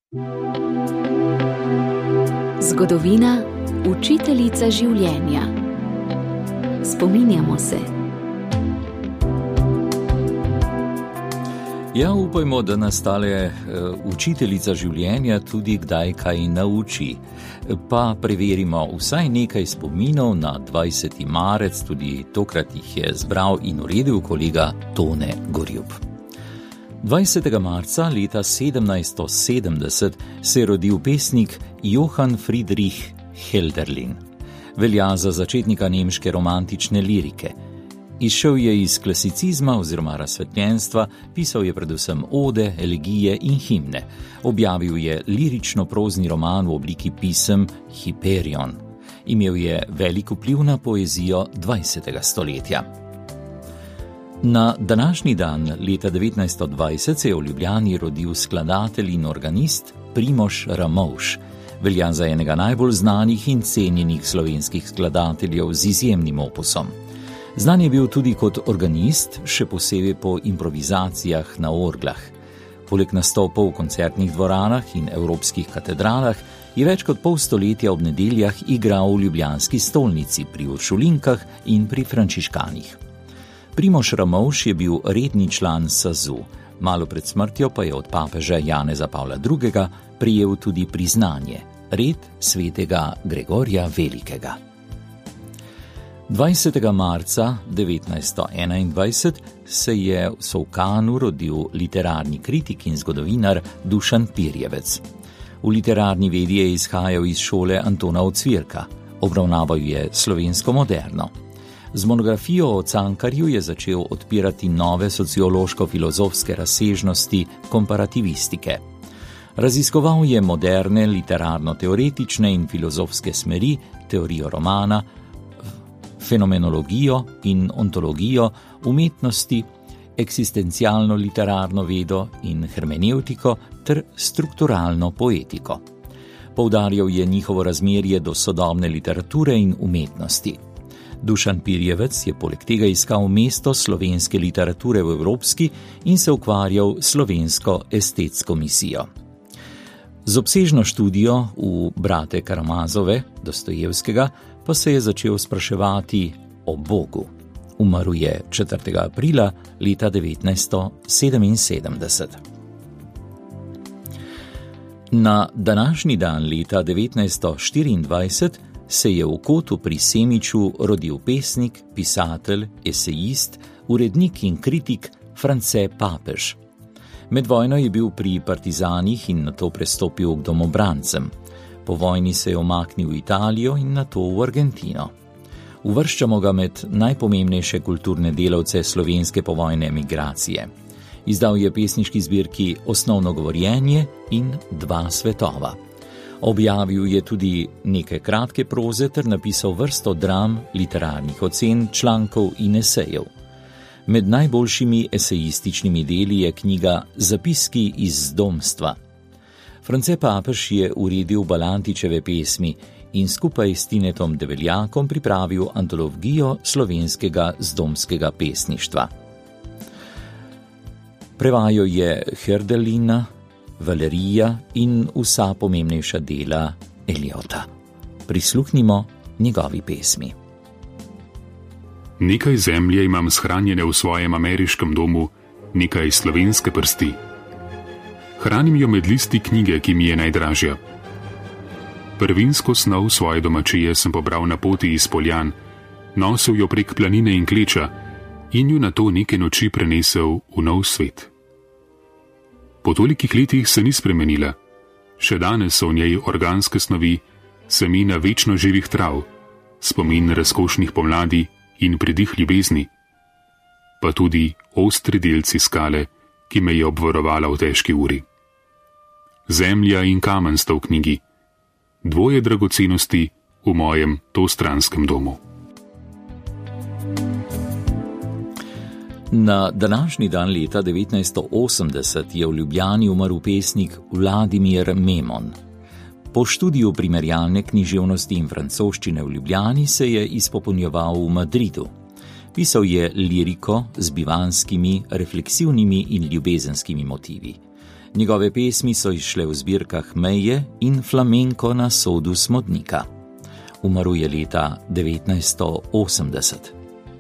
Zgodovina, učiteljica življenja. Spominjamo se. Ja, upajmo, da nas tale učiteljica življenja tudi kdaj kaj nauči. Pa preverimo vsaj nekaj spominov na 20. marec, tudi tokrat jih je zbral in uredil kolega Tone Gorjup. 20. marca leta 1770 se je rodil pesnik Johann Friedrich Hölderlin. Velja za začetnika nemške romantične lirike. Izšel je iz klasicizma oziroma razsvetljenstva, pisal je predvsem ode, elegije in himne. Objavil je lirično-prozni roman v obliki pisem Hyperion. Imel je velik vpliv na poezijo 20. stoletja. Na današnji dan, leta 1920, se je v Ljubljani rodil skladatelj in organist Primož Ramovš. Velja za enega najbolj znanih in cenjenih slovenskih skladateljev z izjemnim opusom. Znan je bil tudi kot organist, še posebej po improvizacijah na orglah. Poleg nastopov v koncertnih dvoranah in evropskih katedralah je več kot pol stoletja ob nedeljah igral v ljubljanski stolnici, pri uršulinkah in pri frančiškanih. Primož Ramovš je bil redni član SAZU, malo pred smrtjo pa je od papeža Janeza Pavla II. Prejel tudi priznanje, red svetega Gregorja Velikega. 20. marca 1921 se je v Solkanu rodil literarni kritik in zgodovinar Dušan Pirjevec. V literarni vedi je izhajal iz šole Antona Ocvirka, obravnaval je slovensko moderno. Z monografijo o Cankarju je začel odpirati nove sociološko-filozofske razsežnosti komparativistike. Raziskoval je moderne literarno-teoretične in filozofske smeri, teorijo romana, fenomenologijo in ontologijo, umetnosti, eksistencialno literarno vedo in hermenevtiko ter strukturalno poetiko. Poudarjal je njihovo razmerje do sodobne literature in umetnosti. Dušan Pirjevec je poleg tega iskal mesto slovenske literature v evropski in se ukvarjal s slovensko estetsko misijo. Z obsežno študijo v Brate Karamazove, Dostojevskega, pa se je začel spraševati o Bogu. Umrl je 4. aprila leta 1977. Na današnji dan leta 1924 se je v Kotu pri Semiču rodil pesnik, pisatelj, esejist, urednik in kritik France Papež. Med vojno je bil pri partizanih in nato prestopil k domobrancem. Po vojni se je omaknil v Italijo in nato v Argentino. Uvrščamo ga med najpomembnejše kulturne delavce slovenske povojne emigracije. Izdal je pesniški zbirki Osnovno govorjenje in Dva svetova. Objavil je tudi nekaj kratke proze ter napisal vrsto dram, literarnih ocen, člankov in esejev. Med najboljšimi esejističnimi deli je knjiga Zapiski iz zdomstva. France Papež je uredil Balantičeve pesmi in skupaj s Tinetom Develjakom pripravil antologijo slovenskega zdomskega pesništva. Prevajal je Hölderlina, Valerija in vsa pomembnejša dela Eliota. Prisluhnimo njegovi pesmi. Nekaj zemlje imam shranjene v svojem ameriškem domu, nekaj slovenske prsti. Hranim jo med listi knjige, ki mi je najdražja. Prvinsko snov svoje domačije sem pobral na poti iz Poljan, nosil jo prek planine in kleča in jo nato neke noči prenesel v nov svet. Po tolikih letih se ni spremenila. Še danes so v njej organske snovi, semena večno živih trav, spomin razkošnih pomladi in pridih ljubezni, pa tudi ostri delci skale, ki me je obvarovala v težki uri. Zemlja in kamen sta v knjigi, dvoje dragocenosti v mojem tostranskem domu. Na današnji dan leta 1980 je v Ljubljani umrl pesnik Vladimir Memon. Po študiju primerjalne književnosti in francoščine v Ljubljani se je izpopolnjeval v Madridu. Pisal je liriko z bivanskimi, refleksivnimi in ljubezenskimi motivi. Njegove pesmi so izšle v zbirkah Meje in Flamenko na sodu Smodnika. Umrl je leta 1980.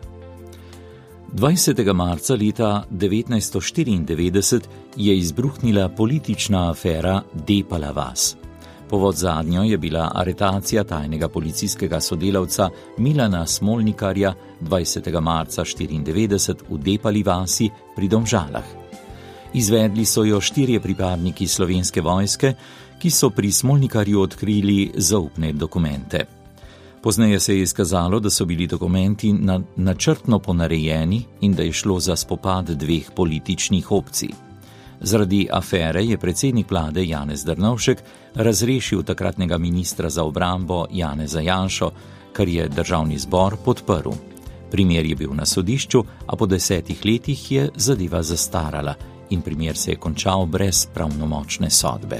20. marca leta 1994 je izbruhnila politična afera Depala vas. Povod zadnjo je bila aretacija tajnega policijskega sodelavca Milana Smolnikarja 20. marca 1994 v Depali vasi pri Domžalah. Izvedli so jo 4 pripadniki Slovenske vojske, ki so pri Smolnikarju odkrili zaupne dokumente. Pozneje se je izkazalo, da so bili dokumenti načrtno ponarejeni in da je šlo za spopad 2 političnih opcij. Zaradi afere je predsednik vlade Janez Drnovšek razrešil takratnega ministra za obrambo Janeza Janšo, kar je državni zbor podprl. Primer je bil na sodišču, a po 10 letih je zadeva zastarala in primer se je končal brez pravnomočne sodbe.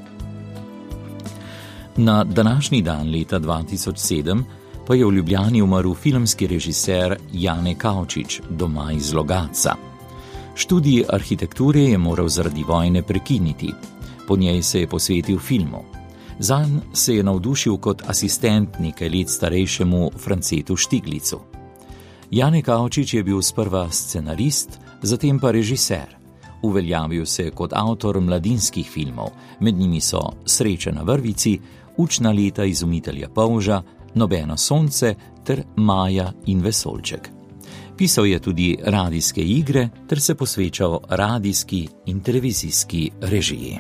Na današnji dan leta 2007 pa je v Ljubljani umrl filmski režiser Jane Kavčič, doma iz Logatca. Študij arhitekture je moral zaradi vojne prekiniti. Po njej se je posvetil filmu. Zanj se je navdušil kot asistent nekaj let starejšemu Francetu Štiglicu. Jane Kavčič je bil sprva scenarist, zatem pa režiser. Uveljavil se je kot avtor mladinskih filmov, med njimi so Sreča na vrvici, Učna leta izumitelja polža, Nobeno sonce ter Maja in vesoljček. Pisal je tudi radijske igre ter se posvečal radijski in televizijski režiji.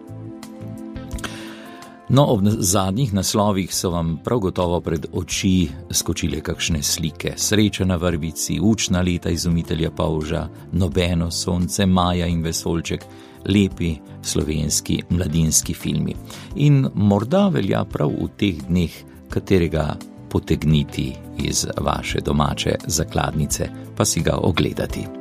No, ob zadnjih naslovih so vam prav gotovo pred oči skočile kakšne slike. Sreča na vrvici, Učna leta izumitelja polža, Nobeno sonce, Maja in vesoljček, lepi slovenski mladinski filmi. In morda velja prav v teh dneh katerega potegniti iz vaše domače zakladnice, pa si ga ogledati.